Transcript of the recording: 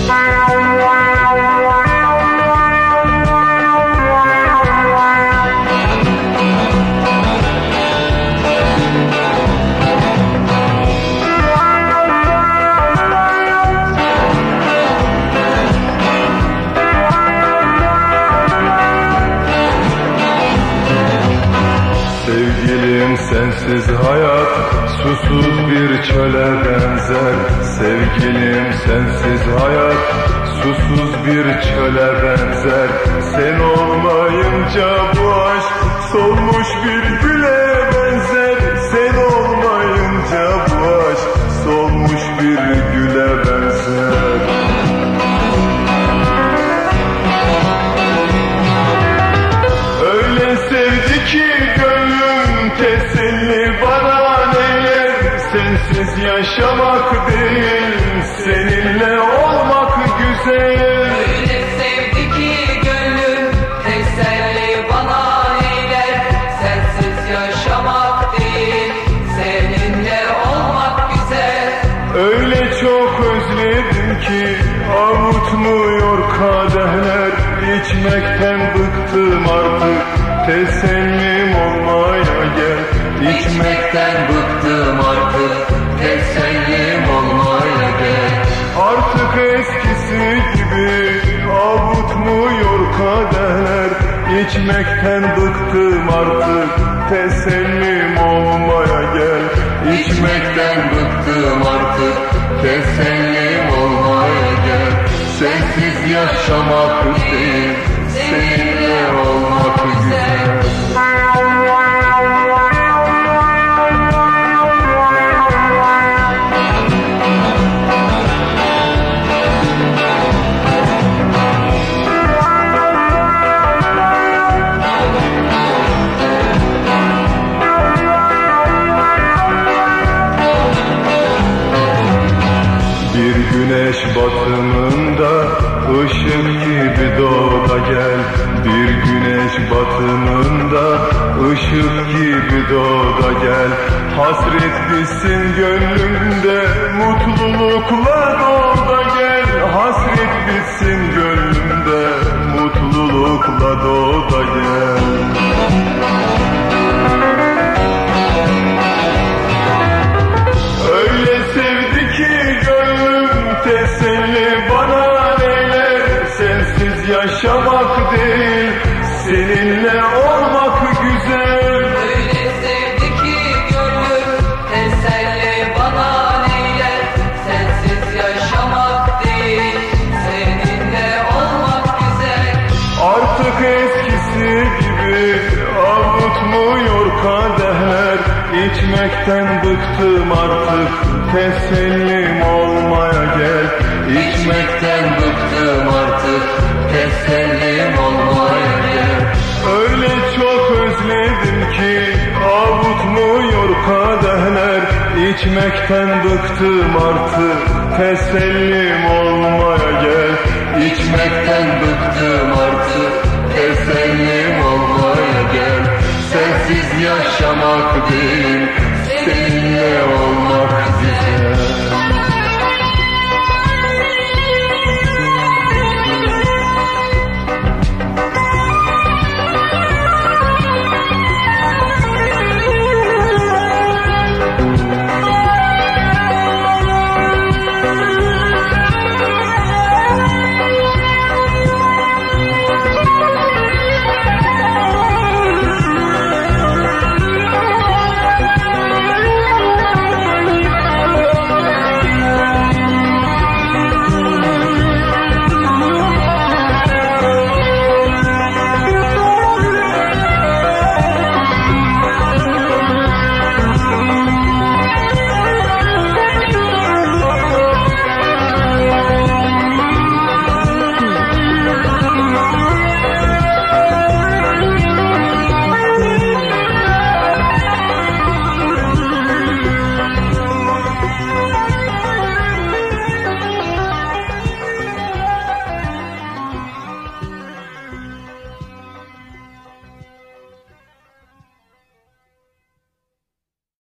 Sevgilim sensiz hayat susuz bir çöle benzer. Sevgilim sensiz hayat susuz bir çöle benzer. Sen olmayınca bu aşk solmuş bir güle benzer. Sen olmayınca bu aşk solmuş bir güle benzer. Öyle sevdi ki teselli bana neyler. Sensiz yaşamak değil, seninle olmak güzel. Öyle sevdi ki gönlüm, teselli bana neyler. Sensiz yaşamak değil, seninle olmak güzel. Öyle çok özledim ki avutmuyor kadehler. İçmekten bıktım artık, tesellim olmaya gel. İçmekten bıktım artık, tesellim olmaya gel. Artık eskisi gibi avutmuyor kadehler. İçmekten bıktım artık, tesellim olmaya gel. İçmekten bıktım artık, tesellim olmaya gel. Sensiz yaşamak değil, seninle olmak güzel. Bir güneş batımında ışık gibi doğ da gel. Bir güneş batımında ışık gibi doğ da gel. Hasret bitsin gönlümde, mutlulukla doğ da gel. Hasret bitsin gönlümde, mutlulukla doğ da gel. Öyle sevdi ki gönlüm, teselli bana neyler. Sensiz yaşamak değil, seninle olmak güzel. Öyle sevdi ki gönlüm, teselli bana neyler. Sensiz yaşamak değil, seninle olmak güzel. Artık eskisi gibi avutmuyor kadehler. İçmekten bıktım artık, tesellim olmaya gel. İçmekten bıktım artık, tesellim olmaya gel. Öyle çok özledim ki avutmuyor kadehler. İçmekten bıktım artık, tesellim olmaya gel. İçmekten bıktım artık, tesellim olmaya gel. Sensiz yaşamak değil,